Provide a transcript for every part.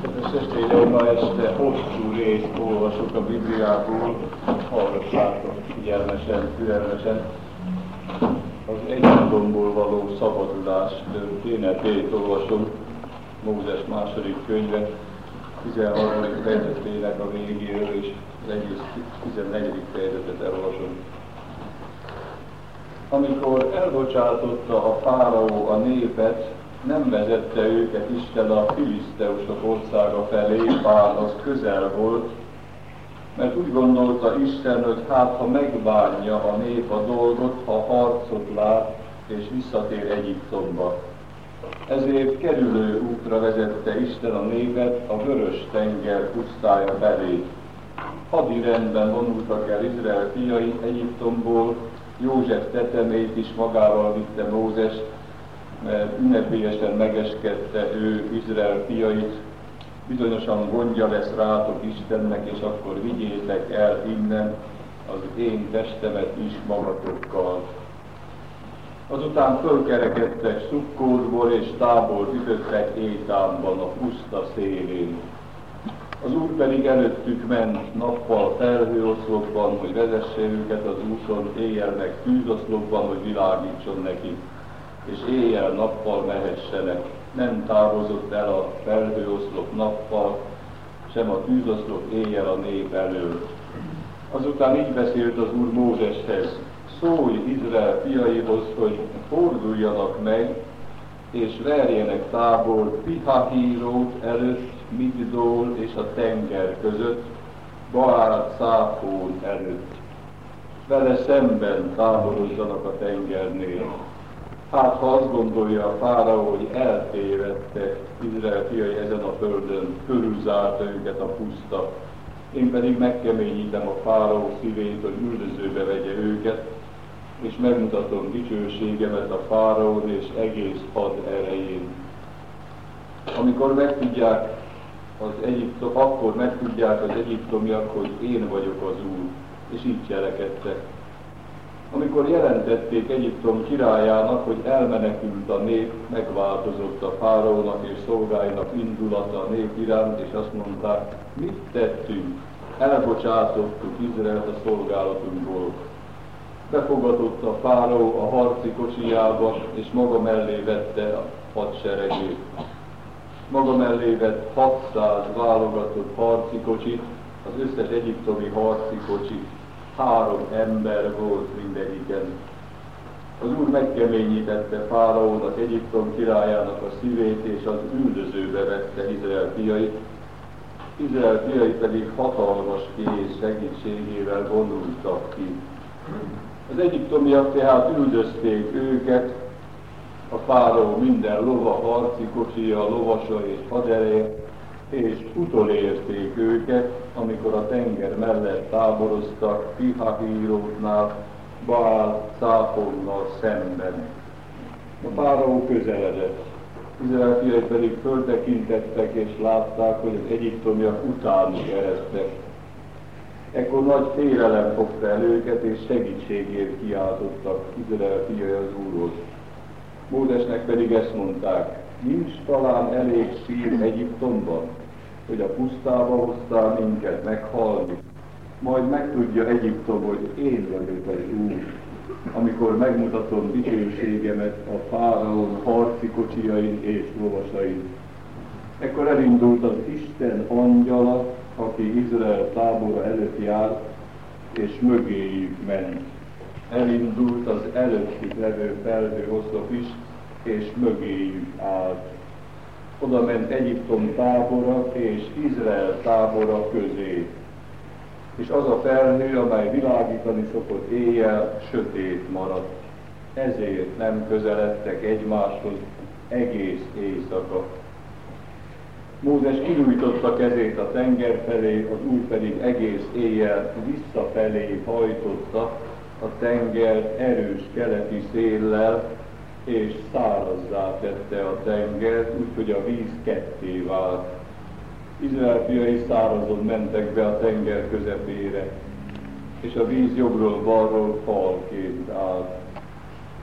Testvérem, ma este hosszú részt olvasok a Bibliából, hallgassátok figyelmesen, türelmesen. Az Egyiptomból való szabadulás történetét olvasom, Mózes második könyve, 13. fejezetének a végéről, és az egész 14. fejezetet elolvasom. Amikor elbocsátotta a fáraó a népet, nem vezette őket Isten a filiszteusok országa felé, bár az közel volt, mert úgy gondolta Isten, hogy hát ha megbánja a nép a dolgot, ha harcot lát és visszatér Egyiptomba. Ezért kerülő útra vezette Isten a népet a Vörös-tenger pusztája felé. Hadirendben vonultak el Izrael fiai Egyiptomból, József tetemét is magával vitte Mózes, mert ünnepélyesen megeskedte ő Izrael fiait, bizonyosan gondja lesz rátok Istennek, és akkor vigyétek el innen az én testemet is magatokkal. Azután fölkerekedtek Szukkótból, és tábort ütöttek Étámban, a puszta szélén. Az Úr pedig előttük ment nappal felhőoszlopban, hogy vezesse őket az úton, éjjel meg tűzoszlopban, hogy világítson nekik, és éjjel-nappal mehessenek. Nem távozott el a felhőoszlop nappal, sem a tűzoszlop éjjel a nép elől. Azután így beszélt az Úr Mózeshez: szólj Izrael fiaihoz, hogy forduljanak meg, és verjenek tábort Pihahírót előtt, Migdól és a tenger között, Baál-cáfón előtt. Vele szemben táborozzanak a tengernél. Hát ha azt gondolja a fáraó, hogy eltévedte Izrael fiai ezen a földön, körülzárta őket a puszta, én pedig megkeményítem a fáraó szívét, hogy üldözőbe vegye őket, és megmutatom dicsőségemet a fáraón és egész had erején. Akkor megtudják az egyiptomiak, hogy én vagyok az Úr, és így cselekedtek. Amikor jelentették Egyiptom királyának, hogy elmenekült a nép, megváltozott a fáraónak és szolgáinak indulata a nép iránt, és azt mondták: mit tettünk? Elbocsátottuk Izraelt a szolgálatunkból. Befogadott a fáraó a harci kocsijába, és maga mellé vette a hadseregét. Maga mellé vett 600 válogatott harci kocsit, az összes egyiptomi harci kocsi 3 ember volt mindegyiken. Az Úr megkeményítette fáraónak, Egyiptom királyának a szívét, és az üldözőbe vette Izrael fiait. Izrael fiai pedig hatalmas kéz segítségével vonultak ki. Az egyiptomiak tehát üldözték őket, a fáraó minden lova, harci kocsija, lovasa és hadereje, és utolérték őket, amikor a tenger mellett táboroztak Pihahírótnál, Baál-cáfonnal szemben. A fáraó közeledett. Izrael fiai pedig föltekintettek, és látták, hogy az egyiptomiak utánuk eredtek. Ekkor nagy félelem fogta el őket, és segítségért kiáltottak Izrael fiai az Úrhoz. Mózesnek pedig ezt mondták: nincs talán elég szír Egyiptomban, hogy a pusztába hoztál minket meghalni. Majd megtudja Egyiptom, hogy én vagyok az Úr, amikor megmutatom dicsőségemet a fáraón harci kocsijain és lovasain. Ekkor elindult az Isten angyala, aki Izrael tábora előtt járt, és mögéjük ment. Elindult az előttük levő felhőoszlop is, és mögéjük állt. Oda ment Egyiptom tábora és Izrael tábora közé. És az a felhő, amely világítani szokott éjjel, sötét maradt. Ezért nem közeledtek egymáshoz egész éjszaka. Mózes kinyújtotta kezét a tenger felé, az Úr pedig egész éjjel visszafelé hajtotta a tenger erős keleti széllel, és szárazzá tette a tengert, úgyhogy a víz ketté vált. Izrael fiai szárazon mentek be a tenger közepére, és a víz jobbról balról falként állt.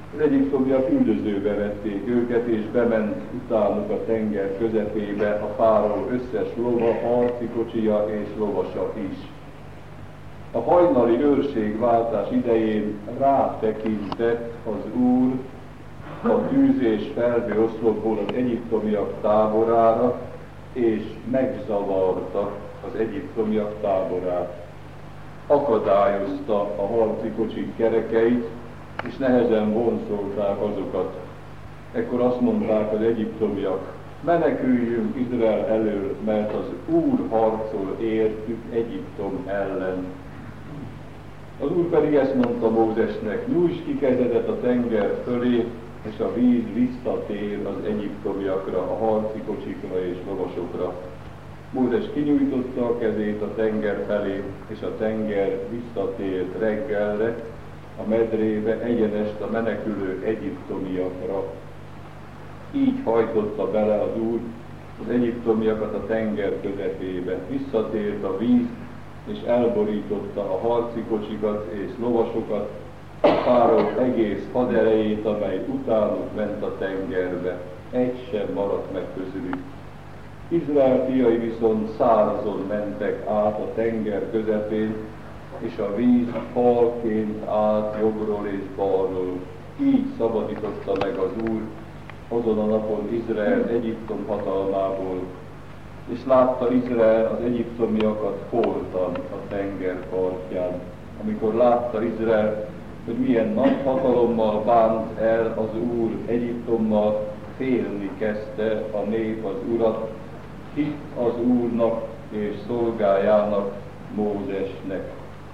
Az egyiptomiak üldözőbe vették őket, és bement utánuk a tenger közepébe a fáraó összes lova, harci kocsija és lovasa is. A hajnali őrségváltás idején rátekintett az Úr a tűz és felhőoszlopból az egyiptomiak táborára, és megzavarta az egyiptomiak táborát. Akadályozta a harci kocsik kerekeit, és nehezen vonszolták azokat. Ekkor azt mondták az egyiptomiak: meneküljünk Izrael elől, mert az Úr harcol értük Egyiptom ellen. Az Úr pedig ezt mondta Mózesnek: nyújtsd ki kezedet a tenger fölé, és a víz visszatér az egyiptomiakra, a harci kocsikra és lovasokra. Mózes kinyújtotta a kezét a tenger felé, és a tenger visszatért reggelre a medrébe egyenest a menekülő egyiptomiakra. Így hajtotta bele az Úr az egyiptomiakat a tenger közepébe. Visszatért a víz, és elborította a harci kocsikat és lovasokat, a fáraó egész haderejét, amely utánuk ment a tengerbe. Egy sem maradt meg közülük. Izrael fiai viszont szárazon mentek át a tenger közepén, és a víz falként állt jobbról és balról. Így szabadította meg az Úr azon a napon Izrael Egyiptom hatalmából, és látta Izrael az egyiptomiakat holtan a tenger partján. Amikor látta Izrael, hogy milyen nagy hatalommal bánt el az Úr Egyiptommal, félni kezdte a nép az Urat, hitt az Úrnak és szolgájának, Mózesnek.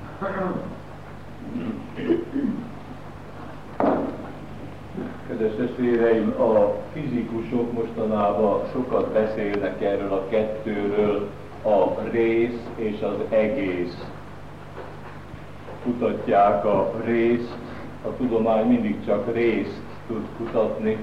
Kedves testvéreim, a fizikusok mostanában sokat beszélnek erről a kettőről, a rész és az egész. Kutatják a részt, a tudomány mindig csak részt tud kutatni,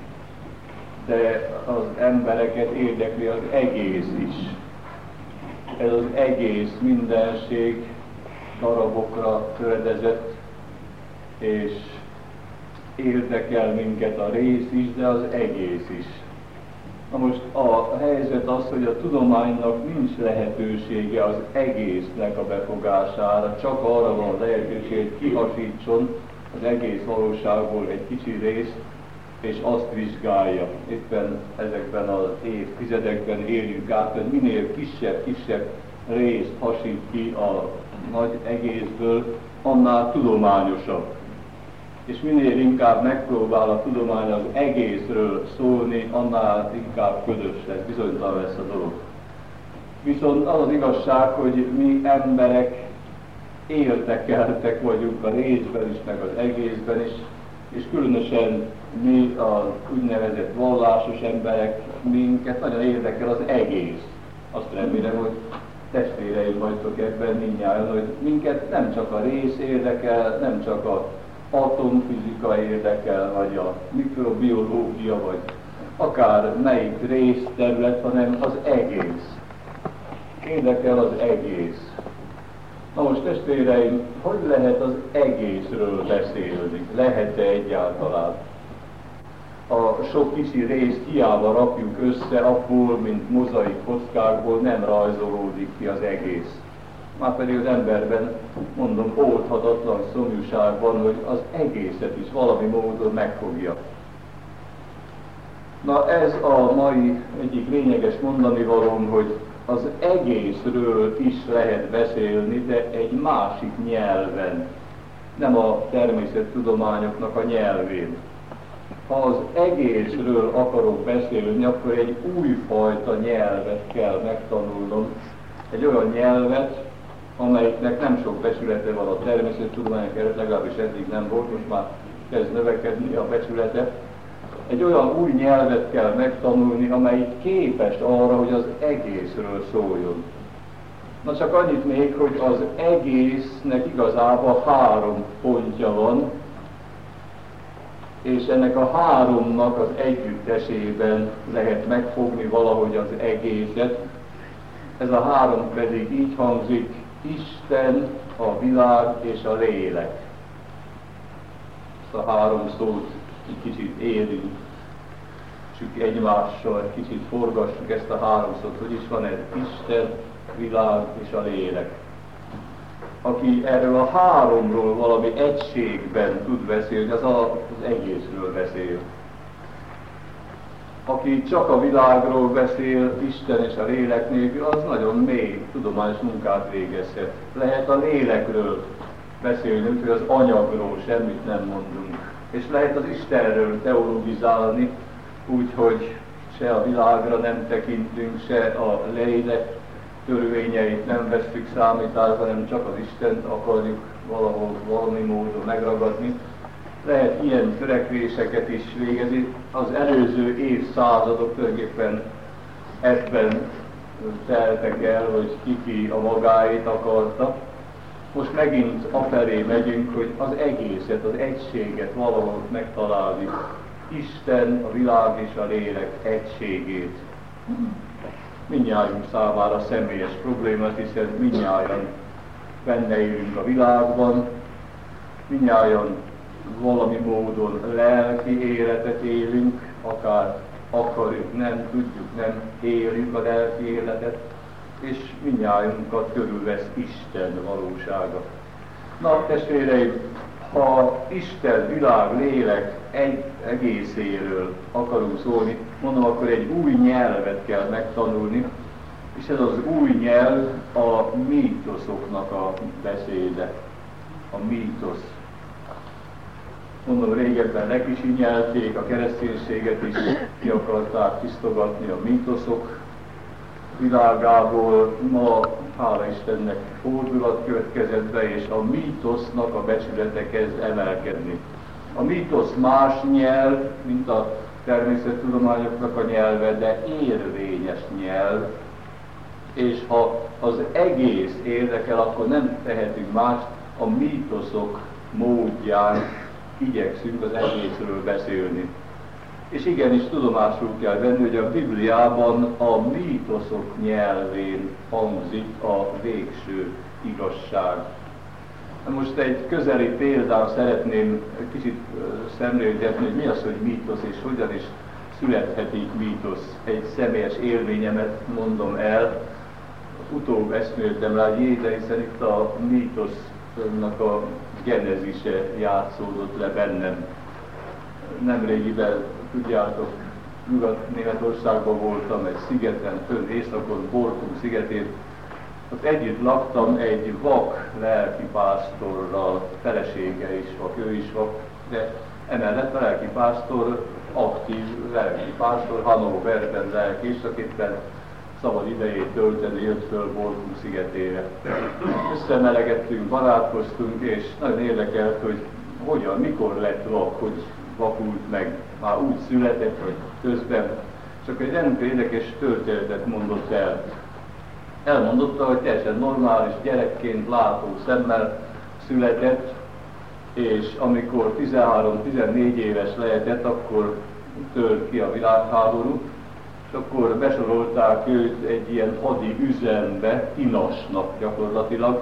de az embereket érdekli az egész is. Ez az egész mindenség darabokra töredezett, és érdekel minket a rész is, de az egész is. Na most a helyzet az, hogy a tudománynak nincs lehetősége az egésznek a befogására, csak arra van lehetőség, hogy kihasítson az egész valóságból egy kicsi részt, és azt vizsgálja. Éppen ezekben az évtizedekben éljük át, hogy minél kisebb részt hasít ki a nagy egészből, annál tudományosabb. És minél inkább megpróbál a tudomány az egészről szólni, annál inkább ködös lesz, bizonytalan lesz a dolog. Viszont az az igazság, hogy mi emberek érdekeltek vagyunk a részben is, meg az egészben is, és különösen mi az úgynevezett vallásos emberek, minket nagyon érdekel az egész. Azt remélem, hogy testvéreim vagytok ebben mindnyájan, hogy minket nem csak a rész érdekel, nem csak a atomfizika érdekel, vagy a mikrobiológia, vagy akár melyik részterület, hanem az egész. Érdekel az egész. Na most testvéreim, hogy lehet az egészről beszélni? Lehet-e egyáltalán? A sok kicsi részt hiába rakjuk össze, abból, mint mozaik kockákból nem rajzolódik ki az egész. Márpedig az emberben, mondom, oldhatatlan szomjúság van, hogy az egészet is valami módon megfogja. Na ez a mai egyik lényeges mondanivalóm, hogy az egészről is lehet beszélni, de egy másik nyelven, nem a természettudományoknak a nyelvén. Ha az egészről akarok beszélni, akkor egy újfajta nyelvet kell megtanulnom, egy olyan nyelvet, amelyiknek nem sok becsülete van a természettudományok előtt, legalábbis eddig nem volt, most már kezd növekedni a becsülete. Egy olyan új nyelvet kell megtanulni, amelyik képes arra, hogy az egészről szóljon. Na csak annyit még, hogy az egésznek igazából 3 pontja van, és ennek a 3-nak az együttesében lehet megfogni valahogy az egészet. Ez a 3 pedig így hangzik: Isten, a világ és a lélek. ezt a három szót egy kicsit élünk egymással, egy kicsit forgassuk ezt a három szót, hogy is van ez Isten, világ és a lélek. Aki erről a háromról valami egységben tud beszélni, az az egészről beszél. Aki csak a világról beszél, Isten és a lélek nélkül, az nagyon mély tudományos munkát végezhet. Lehet a lélekről beszélni, úgyhogy az anyagról semmit nem mondunk. És lehet az Istenről teologizálni, úgyhogy se a világra nem tekintünk, se a lélek törvényeit nem vesszük számításba, hanem csak az Istent akarjuk valahol valami módon megragadni. Lehet ilyen törekvéseket is végezni. Az előző évszázadok tulajdonképpen ebben teltek el, hogy ki a magáét akarta. Most megint afelé megyünk, hogy az egészet, az egységet valahol megtalálni. Isten, a világ és a lélek egységét. Mindnyájunk számára személyes problémát, hiszen mindnyájan benne élünk a világban, mindnyájan valami módon lelki életet élünk, akár akarjuk, nem tudjuk, nem élünk a lelki életet, és mindnyájunkat körülvesz Isten valósága. Na, testvéreim, ha Isten, világ, lélek egy egészéről akarunk szólni, mondom, akkor egy új nyelvet kell megtanulni, és ez az új nyelv a mítoszoknak a beszéde. A mítosz. Mondom, régebben lekicsinyelték, a kereszténységet is ki akarták tisztogatni a mítoszok világából. Ma, hála Istennek, fordulat következett be, és a mítosznak a becsülete kezd emelkedni. A mítosz más nyelv, mint a természettudományoknak a nyelve, de érvényes nyelv, és ha az egész érdekel, akkor nem tehetünk más, a mítoszok módján igyekszünk az egészről beszélni. És igenis tudomásul kell venni, hogy a Bibliában a mítoszok nyelvén hangzik a végső igazság. Most egy közeli példán szeretném kicsit szemléltetni, hogy mi az, hogy mítosz, és hogyan is születhetik mítosz. Egy személyes élményemet mondom el, utóbb eszméltem rá, de hiszen itt a mítosznak a genezise játszódott le bennem. Nemrégiben, tudjátok, Nyugat-Németországban voltam, egy szigeten, fönn északon, Borkum szigetén. Ott együtt laktam egy vak lelkipásztorral, felesége is vak, ő is vak, de emellett a lelkipásztor, aktív lelkipásztor, Hannoverben lelkész, akitben szabad idejét tölteni, jött föl Borkum szigetére. Összemelegettünk, barátkoztunk, és nagyon érdekelt, hogy hogyan, mikor lett vak, hogy vakult meg, már úgy született, hogy közben. Csak egy rendkívül érdekes történetet mondott el. Elmondotta, hogy teljesen normális gyerekként látó szemmel született, és amikor 13-14 éves lehetett, akkor tört ki a világháború, és akkor besorolták őt egy ilyen hadi üzembe, inasnak gyakorlatilag,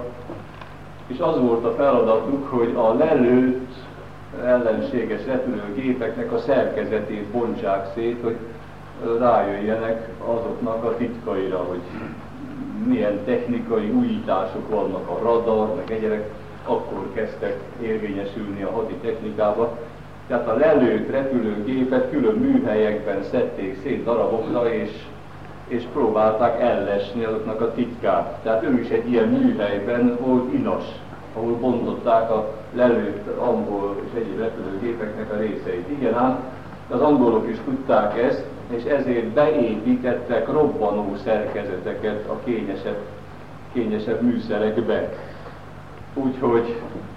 és az volt a feladatuk, hogy a lelőtt ellenséges repülőgépeknek a szerkezetét bontsák szét, hogy rájöjjenek azoknak a titkaira, hogy milyen technikai újítások vannak, a radar, meg egyebek, akkor kezdtek érvényesülni a hadi technikába. Tehát a lelőtt repülőgépet külön műhelyekben szedték szét darabokra, és próbálták ellesni azoknak a titkát. Tehát ő is egy ilyen műhelyben volt inas, ahol bontották a lelőtt angol és egyéb repülőgépeknek a részeit. Igen ám, az angolok is tudták ezt, és ezért beépítettek robbanó szerkezeteket a kényesebb műszerekbe. Úgyhogy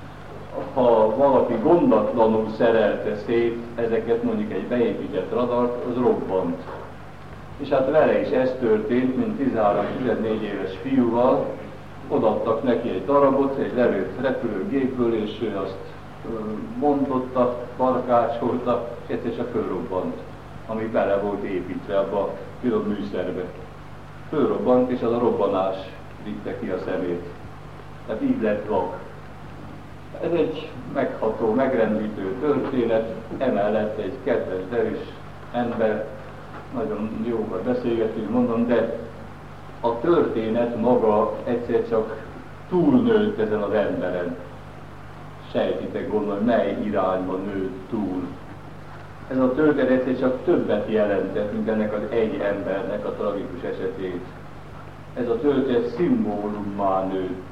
ha valaki gondatlanul szerelte szét ezeket, mondjuk egy beépített radart, az robbant. És hát vele is ez történt, mint 13-14 éves fiúval, odaadtak neki egy darabot, egy lelőtt repülőgépből, és ő azt bontotta, barkácsolta, és egyszer csak fölrobbant, ami bele volt építve abba a külön műszerbe. Fölrobbant, és az a robbanás vitte ki a szemét. Tehát így lett vak. Ez egy megható, megrendítő történet, emellett egy kedves, derűs ember, nagyon jókat beszélgetünk, mondom, de a történet maga egyszer csak túlnőtt ezen az emberen. Sejtitek, gondolom, mely irányba nőtt túl. Ez a történet egyszer csak többet jelentett, mint ennek az egy embernek a tragikus esetét. Ez a történet szimbólummá nőtt.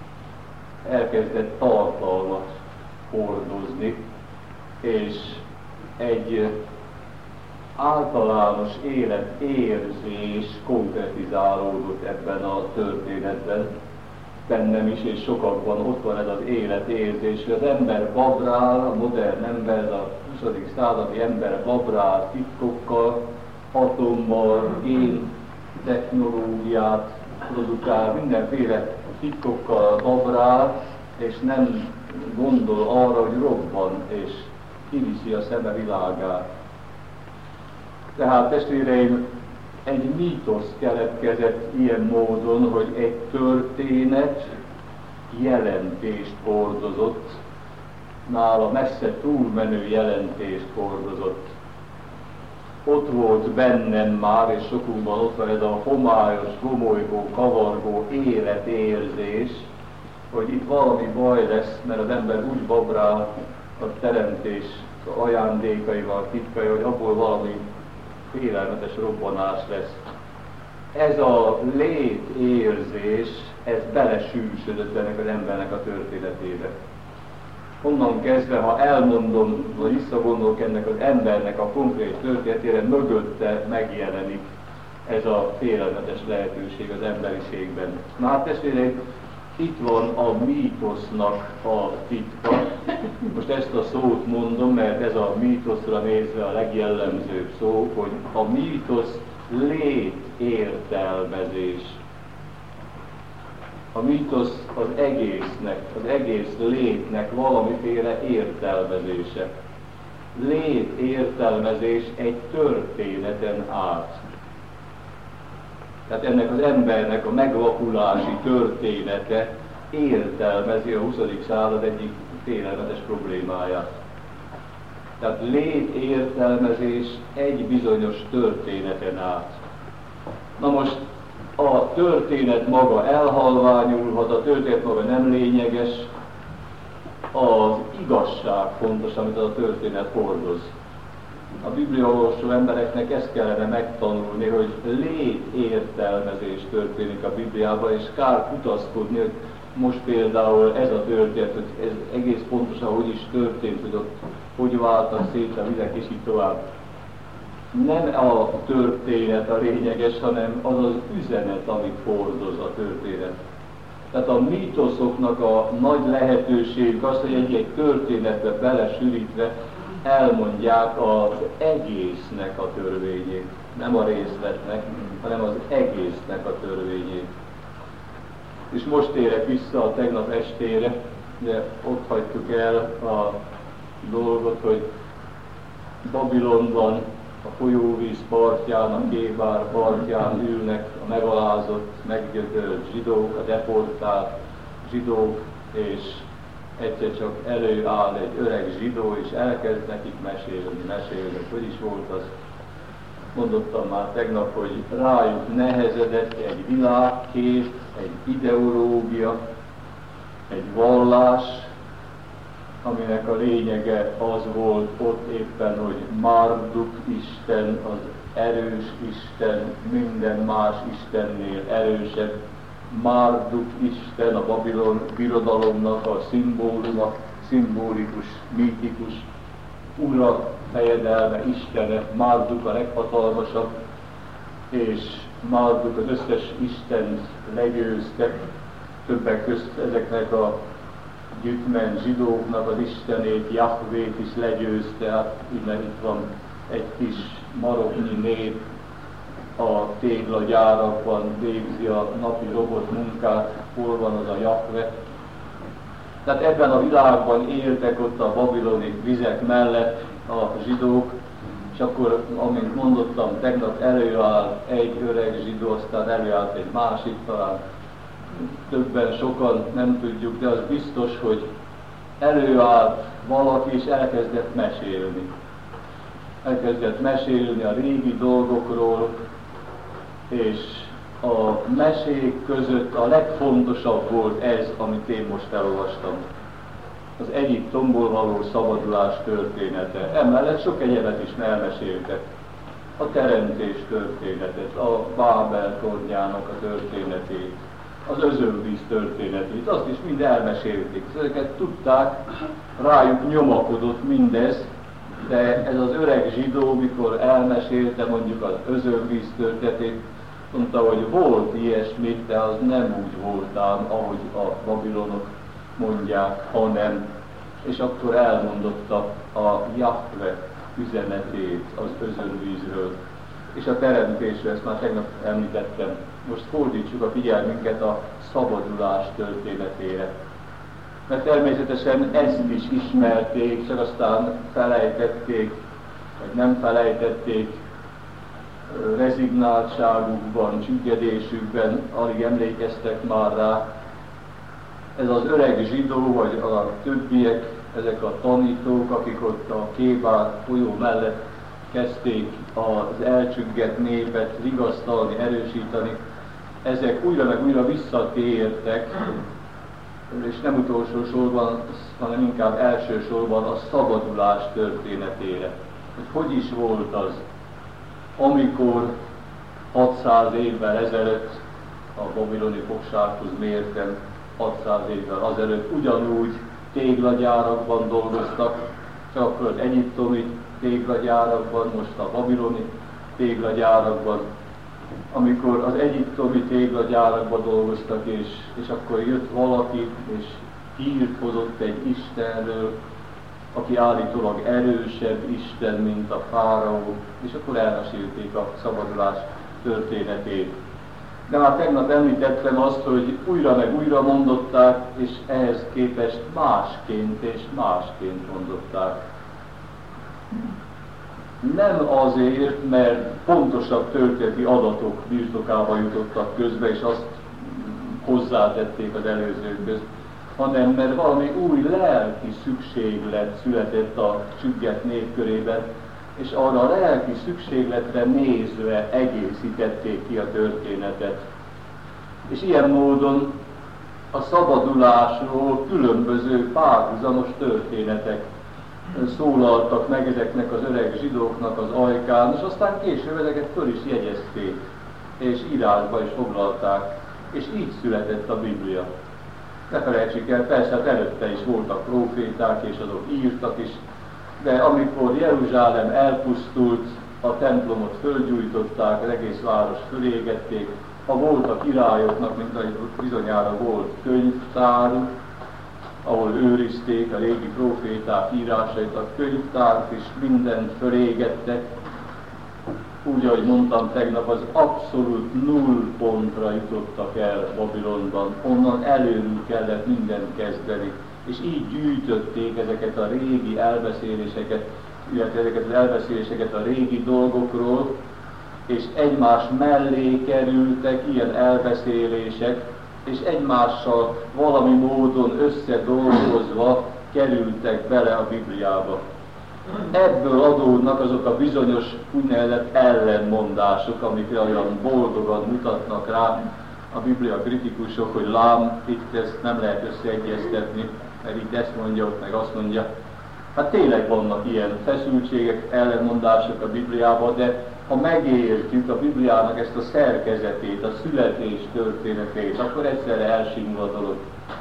Elkezdett tartalmat hordozni, és egy általános életérzés konkretizálódott ebben a történetben. Bennem is, és sokakban ott van ez az életérzés, hogy az ember babrál, a modern ember, a 20. századi ember babrál titkokkal, atommal, gén technológiát produkál, mindenféle titkokkal babrál, és nem gondol arra, hogy robban, és kiviszi a szeme világát. Tehát testvéreim, egy mítosz keletkezett ilyen módon, hogy egy történet jelentést hordozott, nála messze túlmenő jelentést hordozott. Ott volt bennem már, és sokunkban ott van ez a homályos, gomolygó, kavargó életérzés, hogy itt valami baj lesz, mert az ember úgy babrál a teremtés ajándékaival, titkai, hogy abból valami félelmetes robbanás lesz. Ez a létérzés, ez belesűrűsödött ennek az embernek a történetébe. Onnan kezdve, ha elmondom, vagy visszagondolok ennek az embernek a konkrét történetére, mögötte megjelenik ez a félelmetes lehetőség az emberiségben. Na hát testvéreim, itt van a mítosznak a titka. Most ezt a szót mondom, mert ez a mítoszra nézve a legjellemzőbb szó, hogy a mítosz létértelmezés. A mítosz az egésznek, az egész létnek valamiféle értelmezése. Létértelmezés egy történeten át. Tehát ennek az embernek a megvakulási története értelmezi a 20. század egyik félelmetes problémáját. Tehát létértelmezés egy bizonyos történeten át. Na most a történet maga elhalványulhat, a történet maga nem lényeges, az igazság fontos, amit a történet hordoz. A bibliaolvasó embereknek ezt kellene megtanulni, hogy létértelmezés történik a Bibliában, és kár kutaszkodni, hogy most például ez a történet, hogy ez egész pontosan hogy is történt, hogy ott hogy váltak szét a vizek, és így tovább. Nem a történet a lényeges, hanem az az üzenet, amit hordoz a történet. Tehát a mítoszoknak a nagy lehetőség az, hogy egy történetbe belesűrítve elmondják az egésznek a törvényét. Nem a részletnek, hanem az egésznek a törvényét. És most térek vissza a tegnap estére, de ott hagytuk el a dolgot, hogy Babilonban a folyóvíz partján, a Kébár partján ülnek a megalázott, meggyötört zsidók, a deportált zsidók, és egyszer csak előáll egy öreg zsidó, és elkezd nekik mesélni. Hogy is volt az? Mondottam már tegnap, hogy rájuk nehezedett egy világkép, egy ideológia, egy vallás, aminek a lényege az volt ott éppen, hogy Marduk Isten, az erős Isten, minden más Istennél erősebb. Marduk Isten, a Babilon birodalomnak a szimbóluma, szimbolikus, mítikus ura, fejedelme, Istene, Marduk a leghatalmasabb, és Marduk az összes Istent legyőzte, többek közt ezeknek a gyütmen zsidóknak az istenét, Jahvét is legyőzte, hát innen itt van egy kis maroknyi nép, a téglagyárakban végzi a napi robot munkát, hol van az a Jahve. Tehát ebben a világban éltek ott a babiloni vizek mellett a zsidók, és akkor, amint mondottam, tegnap előállt egy öreg zsidó, aztán előállt egy másik, talán többen, sokan, nem tudjuk, de az biztos, hogy előállt valaki és elkezdett mesélni. Elkezdett mesélni a régi dolgokról, és a mesék között a legfontosabb volt ez, amit én most elolvastam. Az Egyiptomból való szabadulás története. Emellett sok egyebet is elmeséltek. A teremtés történetet, a Bábel tornyának a történetét, az özönvíz történetét, azt is mind elmesélték. Ezeket tudták, rájuk nyomakodott mindez, de ez az öreg zsidó, mikor elmesélte mondjuk az özönvíz történetét, mondta, hogy volt ilyesmi, de az nem úgy voltám, ahogy a babilonok mondják, hanem. És akkor elmondotta a Jahve üzenetét az özönvízről. És a teremtésről, ezt már tegnap említettem. Most fordítsuk a figyelmünket a szabadulás történetére. Mert természetesen ezt is ismerték, csak aztán felejtették, vagy nem felejtették, rezignáltságukban, csüggedésükben, alig emlékeztek már rá. Ez az öreg zsidó, vagy a többiek, ezek a tanítók, akik ott a Kébár folyó mellett kezdték az elcsüggett népet vigasztalni, erősíteni, ezek újra meg újra visszatértek, és nem utolsó sorban, hanem inkább első sorban a szabadulás történetére. Hogy is volt az, amikor 600 évvel ezelőtt, a babiloni fogsághoz mérten, 600 évvel azelőtt ugyanúgy téglagyárakban dolgoztak, csak akkor az egyiptomi téglagyárakban, most a babiloni téglagyárakban. Amikor az egyiptomi téglagyárakban dolgoztak, és akkor jött valaki, és hírt hozott egy Istenről, aki állítólag erősebb Isten, mint a fáraó, és akkor elmesélték a szabadulás történetét. De már tegnap említettem azt, hogy újra meg újra mondották, és ehhez képest másként és másként mondották. Nem azért, mert pontosabb történeti adatok birtokába jutottak közbe, és azt hozzátették az előzőkhöz, hanem mert valami új lelki szükséglet született a csüggett nép körében, és arra a lelki szükségletre nézve egészítették ki a történetet. És ilyen módon a szabadulásról különböző párhuzamos történetek szólaltak meg ezeknek az öreg zsidóknak az ajkán, és aztán később ezeket föl is jegyezték, és írásba is foglalták, és így született a Biblia. Ne felejtsük el, persze hát előtte is voltak próféták, és azok írtak is, de amikor Jeruzsálem elpusztult, a templomot fölgyújtották, az egész város fölégették, ha volt a királyoknak, mint ahogy bizonyára volt könyvtáruk, ahol őrizték a régi próféták írásait, a könyvtárt is mindent fölégettek. Úgy, ahogy mondtam tegnap, az abszolút nullpontra jutottak el Babilonban, onnan előről kellett mindent kezdeni. És így gyűjtötték ezeket a régi elbeszéléseket, illetve ezeket az elbeszéléseket a régi dolgokról, és egymás mellé kerültek ilyen elbeszélések, és egymással valami módon összedolgozva kerültek bele a Bibliába. Ebből adódnak azok a bizonyos úgynevezett ellenmondások, amikre olyan boldogan mutatnak rá a Biblia kritikusok, hogy lám, itt ezt nem lehet összeegyeztetni, mert itt ezt mondja, ott meg azt mondja. Hát tényleg vannak ilyen feszültségek, ellenmondások a Bibliában, de ha megértjük a Bibliának ezt a szerkezetét, a születés történetét, akkor egyszerre elsimul a dolog.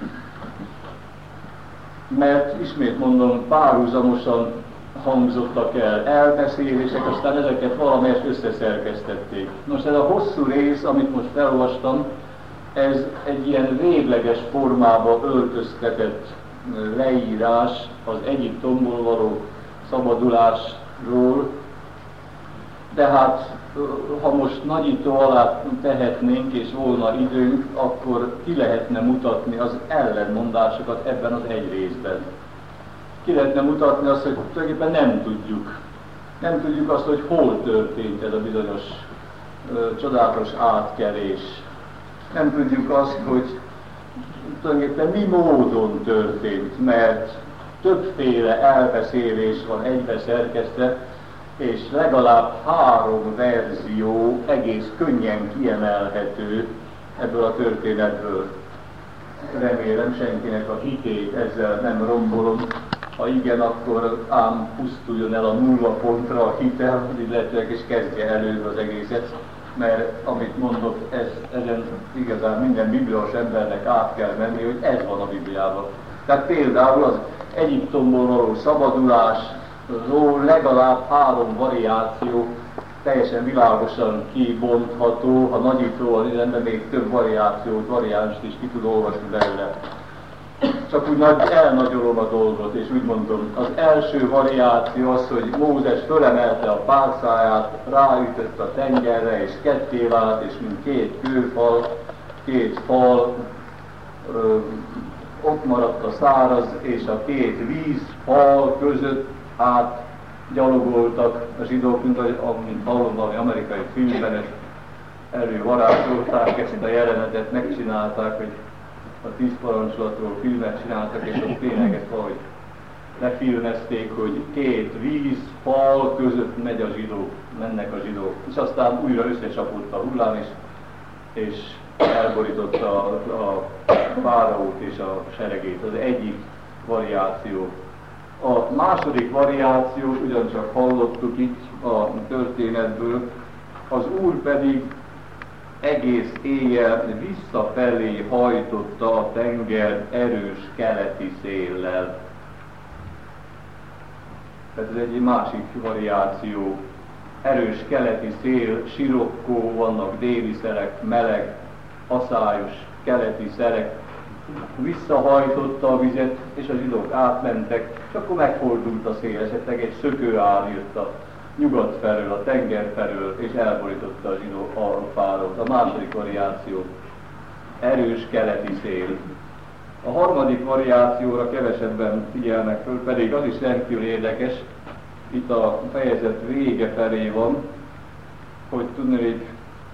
Mert ismét mondom, párhuzamosan hangzottak el elbeszélések, aztán ezeket valamelyest összeszerkesztették. Most ez a hosszú rész, amit most felolvastam, ez egy ilyen végleges formába öltöztetett leírás az Egyiptomból való szabadulásról, de hát ha most nagyító alá tehetnénk és volna időnk, akkor ki lehetne mutatni az ellenmondásokat ebben az egy részben. Ki lehetne mutatni azt, hogy tulajdonképpen nem tudjuk. Nem tudjuk azt, hogy hol történt ez a bizonyos csodálatos átkelés. Nem tudjuk azt, hogy tulajdonképpen mi módon történt, mert többféle elbeszélés van egybe szerkesztve, és legalább 3 verzió egész könnyen kiemelhető ebből a történetből. Remélem senkinek a hitét ezzel nem rombolom. Ha igen, akkor ám pusztuljon el a 0 pontra a hitel, illetve és kezdje előbb az egészet, mert amit mondok, ezen igazán minden bibliós embernek át kell menni, hogy ez van a Bibliában. Tehát például az Egyiptomból való szabadulásról legalább 3 variáció teljesen világosan kibontható, ha nagyítóval illetve még több variánst is ki tud olvasni belőle. Csak úgy elnagyolom a dolgot, és úgy mondom, az első variáció az, hogy Mózes fölemelte a pálcáját, ráütött a tengerre, és ketté vált, és mint 2 kőfal, 2 fal, ott maradt a száraz, és a 2 vízfal között átgyalogoltak a zsidók, mint hallom valami amerikai filmben, ezt elővarázsolták, ezt a jelenetet megcsinálták, hogy a 10 parancsolatról filmet csináltak, és ott tényleg ezt valahogy lefilmezték, hogy 2 vízfal között mennek a zsidók. És aztán újra összecsapott a hullám, és elborította a fáraót és a seregét. Az egyik variáció. A második variáció, ugyancsak hallottuk itt a történetből, az Úr pedig egész éjjel visszafelé hajtotta a tenger erős keleti széllel. Tehát ez egy másik variáció. Erős keleti szél, sirokkó, vannak déli szelek, meleg, aszályos keleti szelek. Visszahajtotta a vizet, és a zsidók átmentek, és akkor megfordult a szél, esetleg egy szökőár jött a nyugat felől, a tenger felől, és elborította a zsidó fáraót. A második variáció, erős keleti szél. A harmadik variációra kevesebben figyelnek föl, pedig az is rendkívül érdekes, itt a fejezet vége felé van, hogy tudnék,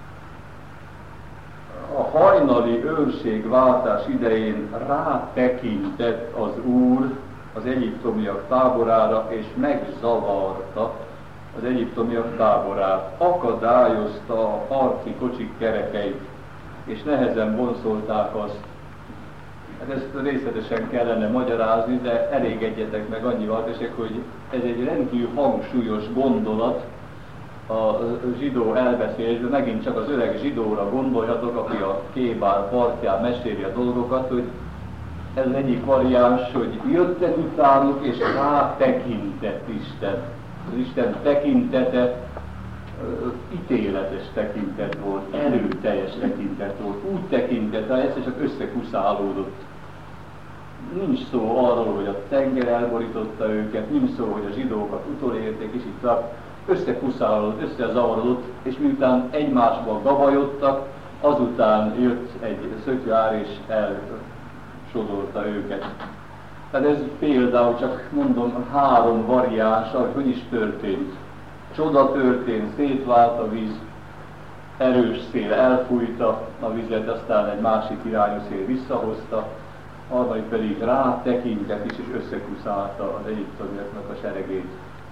a hajnali őrségváltás idején rátekintett az Úr az egyiptomiak táborára, és megzavarta az egyiptomiak táborát, akadályozta a harci kocsik kerekeit, és nehezen boncolták azt. Hát ezt részletesen kellene magyarázni, de elégedjetek meg annyival, hogy ez egy rendkívül hangsúlyos gondolat a zsidó elbeszélésben, megint csak az öreg zsidóra gondoljatok, aki a Kébár partján meséli a dolgokat, hogy ez egyik variáns, hogy jöttek utánuk, és rátekintett Isten. Az Isten tekintete ítéletes tekintet volt, erőteljes tekintet volt, úgy tekintett, hogy egyszer csak összekuszálódott. Nincs szó arról, hogy a tenger elborította őket, nincs szó, hogy a zsidókat utolérték, és itt összekuszálódott, összezavarodott, és miután egymásban gabajodtak, azután jött egy szökőár, és elsodorta őket. Tehát ez például csak mondom 3 variáns, hogy is történt. Csoda történt, szétvált a víz, erős szél elfújta a vizet, aztán egy másik irányú szél visszahozta, harmadik pedig rátekintett is, és összekuszálta az egyiptomiaknak a seregét.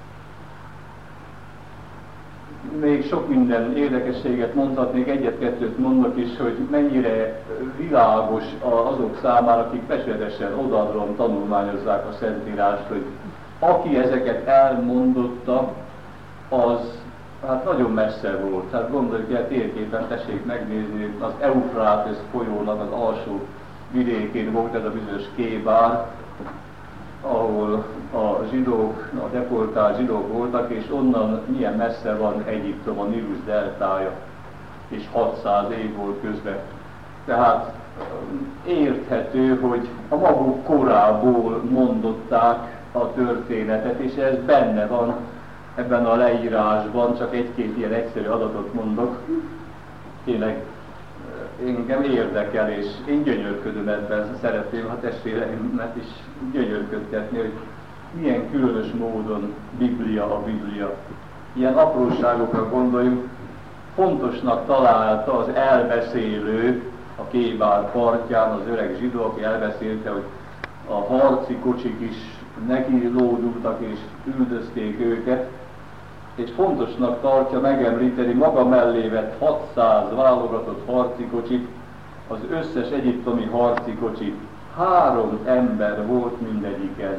Még sok minden érdekességet mondhatnék, 1-2 mondok is, hogy mennyire világos azok számára, akik becsületesen odaadóan tanulmányozzák a Szentírást, hogy aki ezeket elmondotta, az hát nagyon messze volt. Hát gondoljuk el, térképen tessék megnézni, az Eufrátesz folyónak az alsó vidékén volt ez a bizonyos Kébár, ahol a zsidók, a deportált zsidók voltak, és onnan milyen messze van Egyiptom, a Nílus deltája, és 600 év volt közben. Tehát érthető, hogy a maguk korából mondották a történetet, és ez benne van ebben a leírásban, csak 1-2 ilyen egyszerű adatot mondok. Tényleg engem érdekel, és én gyönyörködöm ebben, szeretném a testvéreimet is gyönyörködtetni, hogy milyen különös módon a Biblia. Ilyen apróságokra gondoljunk, fontosnak találta az elbeszélő a Kébár partján, az öreg zsidó, aki elbeszélte, hogy a harci kocsik is neki lódultak és üldözték őket, és fontosnak tartja megemlíteni, maga mellé vett 600 válogatott harcikocsit, az összes egyiptomi harcikocsi 3 ember volt mindegyiken.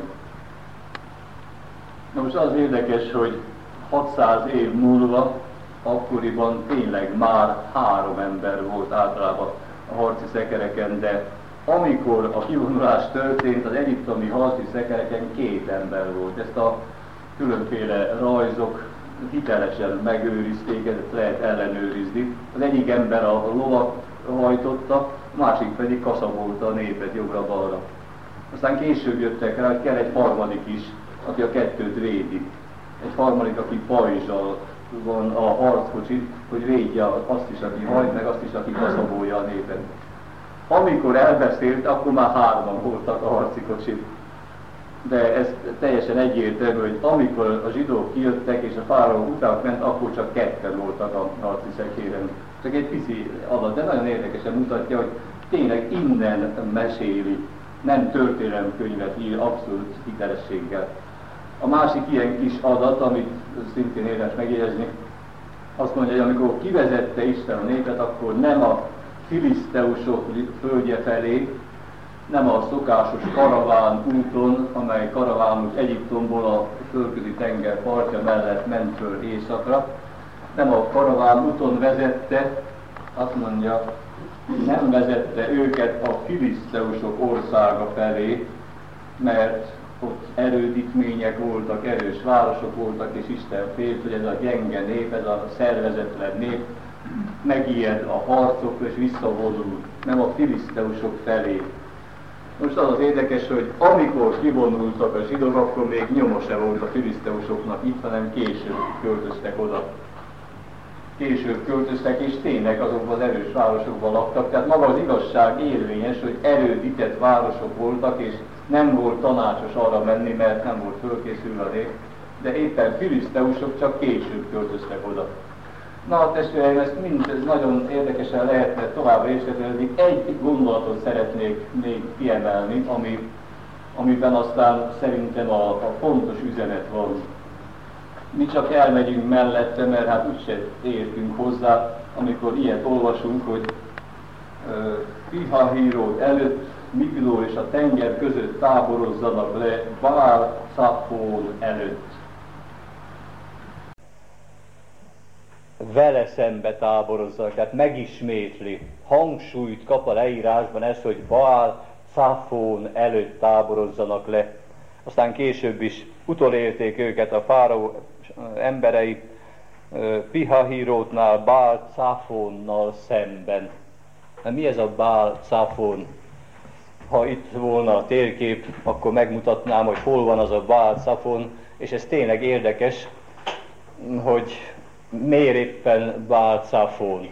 Na most az érdekes, hogy 600 év múlva, akkoriban tényleg már 3 ember volt általában a harci szekereken, de amikor a kivonulás történt, az egyiptomi harci szekereken 2 ember volt. Ezt a különféle rajzok hitelesen megőrizték, ezt lehet ellenőrizni. Az egyik ember a lovat hajtotta, a másik pedig kaszabolta a népet jobbra-balra. Aztán később jöttek rá, hogy kell egy harmadik is, aki a kettőt védi. Egy harmadik, aki pajzsal van a harckocsit, hogy védje azt is, aki hajt, meg azt is, aki kaszabolja a népet. Amikor elbeszélt, akkor már 3-an voltak a harcikocsit. De ez teljesen egyértelmű, hogy amikor a zsidók kijöttek és a fáraó után ment, akkor csak 2 voltak a harci szekéren. Csak egy pici adat, de nagyon érdekesen mutatja, hogy tényleg innen meséli, nem történelemkönyvet ír abszolút hitelességgel. A másik ilyen kis adat, amit szintén érdemes megjegyezni, azt mondja, hogy amikor kivezette Isten a népet, akkor nem a filiszteusok földje felé, nem a szokásos karaván úton, amely karavánút Egyiptomból a Földközi tenger partja mellett ment föl északra, nem a karaván úton vezette, azt mondja, nem vezette őket a filiszteusok országa felé, mert ott erődítmények voltak, erős városok voltak, és Isten félt, hogy ez a gyenge nép, ez a szervezetlen nép megijed a harcokra és visszavonul, nem a filiszteusok felé. Most az az érdekes, hogy amikor kivonultak a zsidók, akkor még nyoma se volt a filiszteusoknak itt, hanem később költöztek oda. Később költöztek, és tényleg azokban az erős városokban laktak. Tehát maga az igazság érvényes, hogy erődített városok voltak, és nem volt tanácsos arra menni, mert nem volt fölkészülve a nép, de éppen filiszteusok csak később költöztek oda. Na, testvéreim, ezt mind nagyon érdekesen lehetne tovább részletezni. Egy gondolatot szeretnék még kiemelni, amiben aztán szerintem a fontos üzenet van. Mi csak elmegyünk mellette, mert hát úgyse értünk hozzá, amikor ilyet olvasunk, hogy Pihahírót előtt Migdól és a tenger között táborozzanak le Bál-Szafón előtt. Vele szembe táborozzanak, tehát megismétli. Hangsúlyt kap a leírásban ez, hogy Bál-Szafón előtt táborozzanak le. Aztán később is utolérték őket a fáraó emberei Pihahírótnál Bál-Szafónnal szemben. De mi ez a Bál-Szafón? Ha itt volna a térkép, akkor megmutatnám, hogy hol van az a Bál-Szafón, és ez tényleg érdekes, hogy miért éppen Bál-Szafón.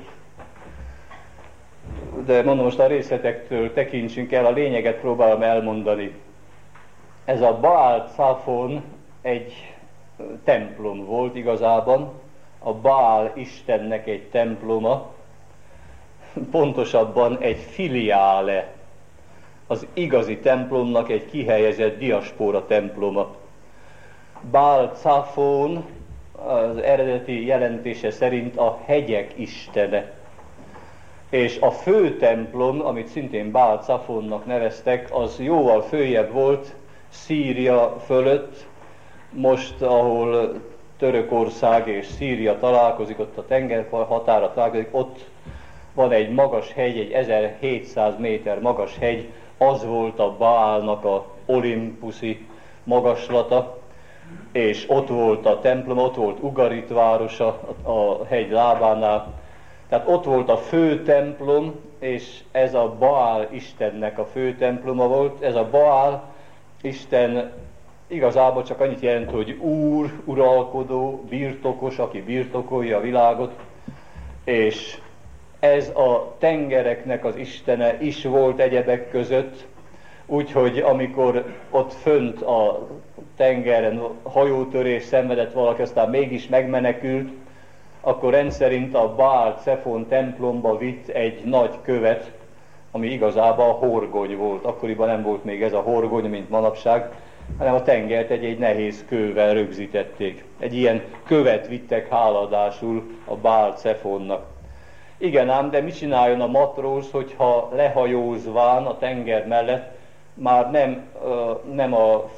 De mondom, most a részletektől tekintsünk el, a lényeget próbálom elmondani. Ez a Bál-Szafón egy templom volt igazában, a Bál istennek egy temploma, pontosabban egy filiále, az igazi templomnak egy kihelyezett diaspóra temploma. Bál-Szafón az eredeti jelentése szerint a hegyek istene. És a fő templom, amit szintén Bál-Szafónnak neveztek, az jóval följebb volt Szíria fölött, most ahol Törökország és Szíria találkozik, ott a tengerpart határa találkozik, ott van egy magas hegy, egy 1700 méter magas hegy, az volt a Bálnak a olimpuszi magaslata, és ott volt a templom, ott volt Ugarit városa a hegy lábánál. Tehát ott volt a fő templom, és ez a Baál istennek a fő temploma volt. Ez a Baál isten igazából csak annyit jelent, hogy úr, uralkodó, birtokos, aki birtokolja a világot, és ez a tengereknek az istene is volt egyebek között, úgyhogy amikor ott fönt a tengeren hajótörés szenvedett valaki, aztán mégis megmenekült, akkor rendszerint a Bál-Szafón templomba vitt egy nagy követ, ami igazából a horgony volt. Akkoriban nem volt még ez a horgony, mint manapság, hanem a tengert egy nehéz kővel rögzítették. Egy ilyen követ vittek háladásul a Baál Cefonnak. Igen ám, de mit csináljon a matróz, hogyha lehajózván a tenger mellett már nem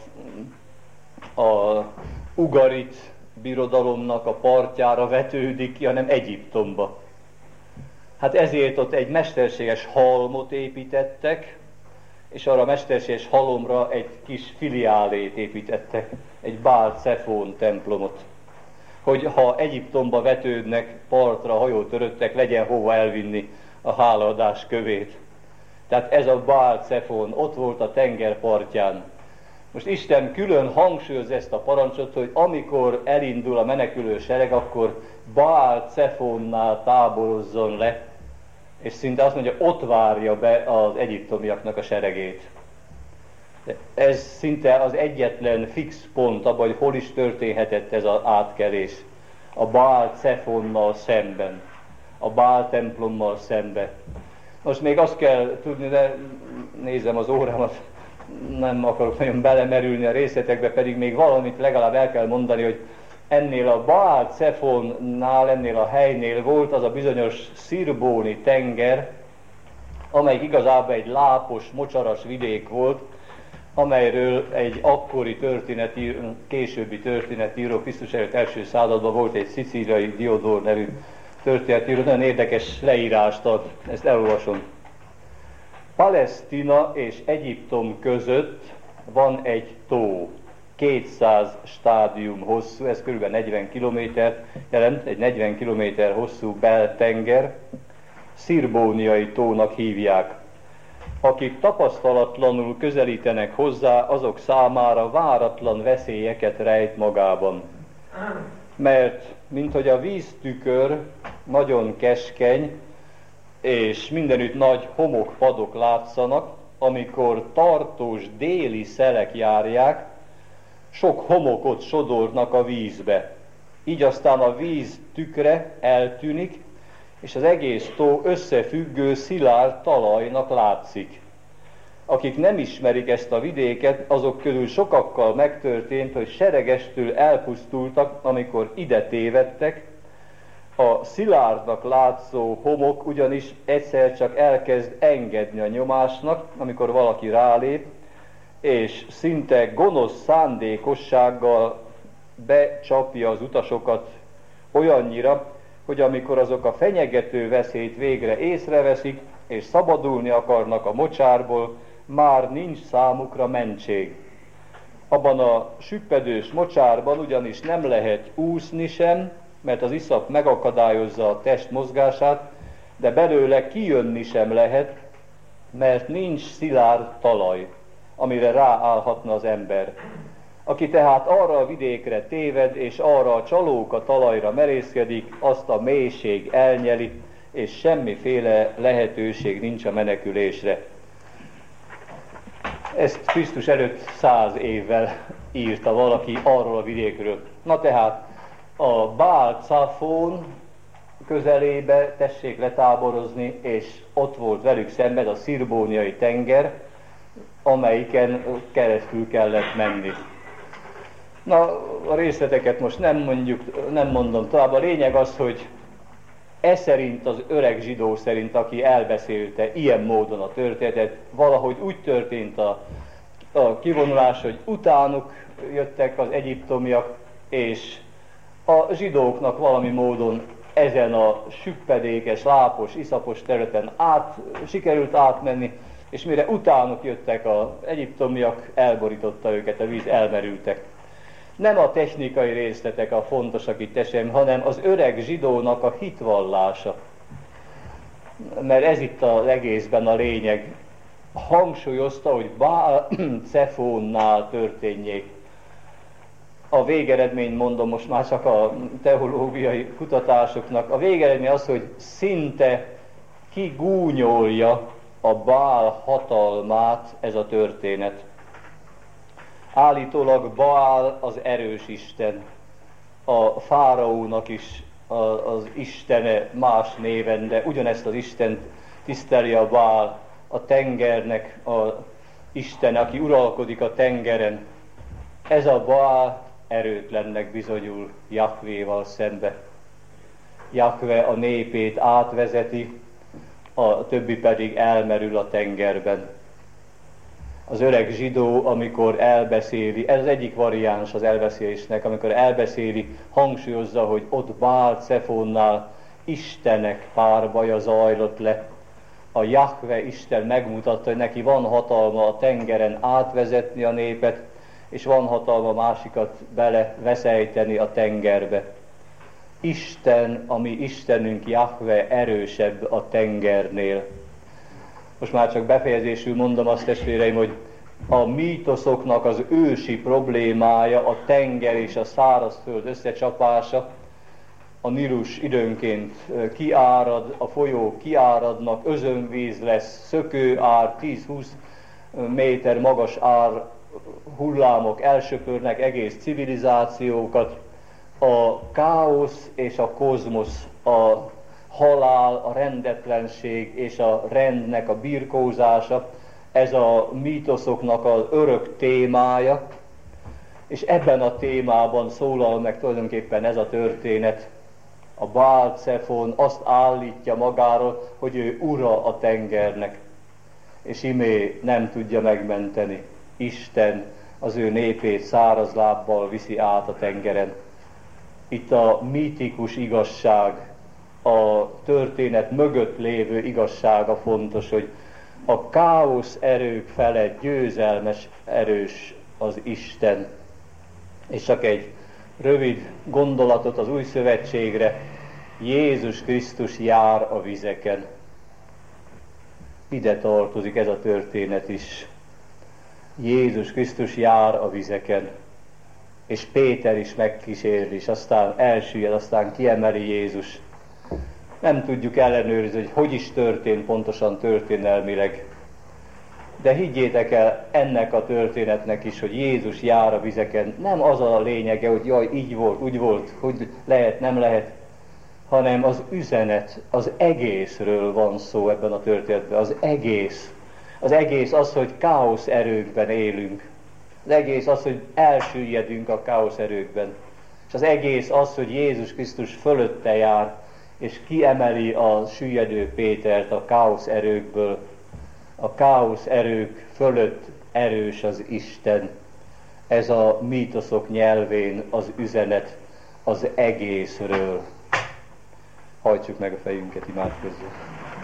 a ugarit birodalomnak a partjára vetődik ki, hanem Egyiptomba. Hát ezért ott egy mesterséges halmot építettek, és arra a mesterséges halomra egy kis filiálét építettek, egy Baál Cefón templomot. Hogy ha Egyiptomba vetődnek partra hajótöröttek, legyen hova elvinni a hálaadás kövét. Tehát ez a Baál Cefón ott volt a tenger partján. Most Isten külön hangsúlyoz ezt a parancsot, hogy amikor elindul a menekülő sereg, akkor Baál Cefónnál táborozzon le, és szinte azt mondja, ott várja be az egyiptomiaknak a seregét. Ez szinte az egyetlen fix pont abban, hogy hol is történhetett ez az átkelés. A Baál Cefonnal szemben, a Baál templommal szemben. Most még azt kell tudni, de nézem az órámat, nem akarok nagyon belemerülni a részletekbe, pedig még valamit legalább el kell mondani, hogy ennél a Baál Cefonnál, ennél a helynél volt az a bizonyos Szirbóni tenger, amelyik igazából egy lápos, mocsaras vidék volt, amelyről egy akkori későbbi történetíró, Krisztus előtt első században volt egy szicíliai Diodór nevű történetíró, nagyon érdekes leírást ad, ezt elolvasom. Palesztina és Egyiptom között van egy tó, 200 stádium hosszú, ez kb. 40 kilométert jelent, egy 40 kilométer hosszú beltenger, Szirbóniai tónak hívják. Akik tapasztalatlanul közelítenek hozzá, azok számára váratlan veszélyeket rejt magában. Mert, minthogy a víztükör nagyon keskeny, és mindenütt nagy homokpadok látszanak, amikor tartós déli szelek járják, sok homokot sodornak a vízbe. Így aztán a víz tükre eltűnik, és az egész tó összefüggő szilárd talajnak látszik. Akik nem ismerik ezt a vidéket, azok közül sokakkal megtörtént, hogy seregestül elpusztultak, amikor ide tévedtek. A szilárdnak látszó homok ugyanis egyszer csak elkezd engedni a nyomásnak, amikor valaki rálép, és szinte gonosz szándékossággal becsapja az utasokat olyannyira, hogy amikor azok a fenyegető veszélyt végre észreveszik, és szabadulni akarnak a mocsárból, már nincs számukra mentség. Abban a süppedős mocsárban ugyanis nem lehet úszni sem, mert az iszap megakadályozza a test mozgását, de belőle kijönni sem lehet, mert nincs szilárd talaj, amire ráállhatna az ember. Aki tehát arra a vidékre téved, és arra a csalóka talajra merészkedik, azt a mélység elnyeli, és semmiféle lehetőség nincs a menekülésre. Ezt Krisztus előtt 100 évvel írta valaki arról a vidékről. Na tehát a Baál Cefón közelébe tessék letáborozni, és ott volt velük szemben a Szirbóniai tenger, amelyiken keresztül kellett menni. Na, a részleteket most nem mondom tovább. A lényeg az, hogy szerint az öreg zsidó szerint, aki elbeszélte ilyen módon a történetet, valahogy úgy történt a kivonulás, hogy utánuk jöttek az egyiptomiak, és a zsidóknak valami módon ezen a süppedékes, lápos, iszapos területen sikerült átmenni, és mire utánuk jöttek az egyiptomiak, elborította őket a víz, elmerültek. Nem a technikai részletek a fontosak itt esem, hanem az öreg zsidónak a hitvallása. Mert ez itt az egészben a lényeg. Hangsúlyozta, hogy Baál Cefónnál történjék. A végeredményt mondom most már csak a teológiai kutatásoknak. A végeredmény az, hogy szinte kigúnyolja a Baál hatalmát ez a történet. Állítólag Baál az erős isten, a fáraónak is az istene más néven, de ugyanezt az Istent tiszteli a Baál, a tengernek a istene, aki uralkodik a tengeren. Ez a Baál erőtlennek bizonyul Jahvéval szembe. Jahve a népét átvezeti, a többi pedig elmerül a tengerben. Az öreg zsidó, amikor elbeszéli, ez az egyik variáns az elbeszélésnek, amikor elbeszéli, hangsúlyozza, hogy ott Bál-Cefónnál Istenek párbaja zajlott le. A Jahve Isten megmutatta, hogy neki van hatalma a tengeren átvezetni a népet, és van hatalma másikat beleveszejteni a tengerbe. Isten, a mi Istenünk Jahve erősebb a tengernél. Most már csak befejezésül mondom azt, testvéreim, hogy a mítoszoknak az ősi problémája a tenger és a szárazföld összecsapása. A Nilus időnként kiárad, a folyók kiáradnak, özönvíz lesz, szökőár, 10-20 méter magas ár, hullámok elsöpörnek egész civilizációkat. A káosz és a kozmosz, a halál, a rendetlenség és a rendnek a birkózása, ez a mítoszoknak az örök témája, és ebben a témában szólal meg tulajdonképpen ez a történet. A Bál-Cefón azt állítja magáról, hogy ő ura a tengernek, és imé nem tudja megmenteni. Isten az ő népét száraz lábbal viszi át a tengeren. Itt a mítikus igazság, a történet mögött lévő igazsága fontos, hogy a káosz erők felett győzelmes, erős az Isten. És csak egy rövid gondolatot az Új Szövetségre: Jézus Krisztus jár a vizeken. Ide tartozik ez a történet is. Jézus Krisztus jár a vizeken. És Péter is megkísérli, és aztán elsüllyed, aztán kiemeli Jézus. Nem tudjuk ellenőrizni, hogy is történt pontosan történelmileg. De higgyétek el ennek a történetnek is, hogy Jézus jár a vizeken. Nem az a lényege, hogy jaj, így volt, úgy volt, hogy lehet, nem lehet, hanem az üzenet, az egészről van szó ebben a történetben. Az egész. Az egész az, hogy káosz erőkben élünk. Az egész az, hogy elsüllyedünk a káosz erőkben. És az egész az, hogy Jézus Krisztus fölötte jár, és kiemeli a süllyedő Pétert a káosz erőkből. A káosz erők fölött erős az Isten. Ez a mítoszok nyelvén az üzenet az egészről. Hajtsuk meg a fejünket, imádkozzunk.